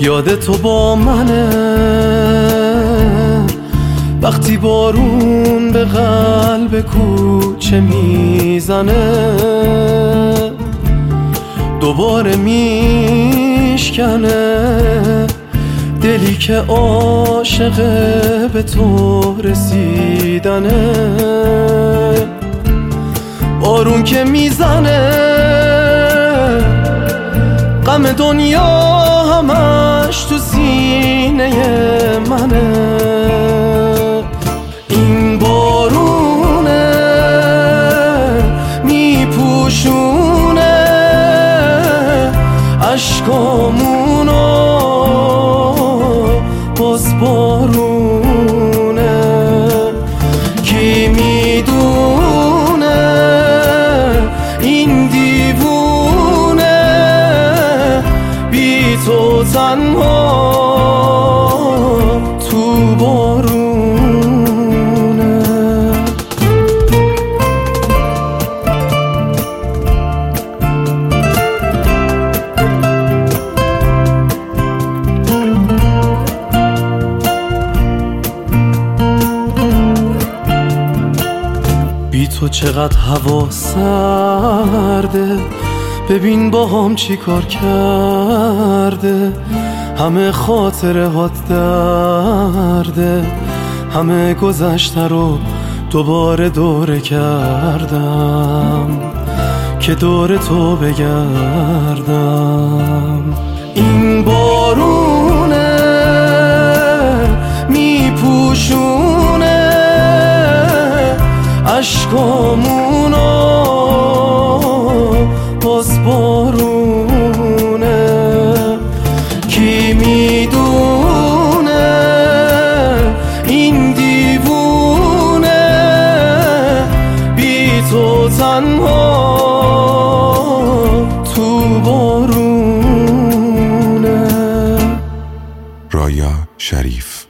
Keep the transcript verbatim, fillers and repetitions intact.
یاد تو با منه، وقتی بارون به قلب کوچه میزنه دوباره میشکنه دلی که عاشقه به تو رسیدنه. بارون که میزنه غم دنیا همش تو سینه منه. این بارونه میپوشونه اشکامونو، باز بارونه. کی میدونه این دیوونه بی تو تنها تو بارونه. بی تو چقدر هوا سرده، ببین با هم چی کار کرده. همه خاطره هات درده، همه گذشته رو دوباره دوره کردم که دور تو بگردم. این بارونه میپوشونه اشکامونو، باز بارونه. کی میدونه این دیوونه بی تو تنها تو بارونه. رایا شریف.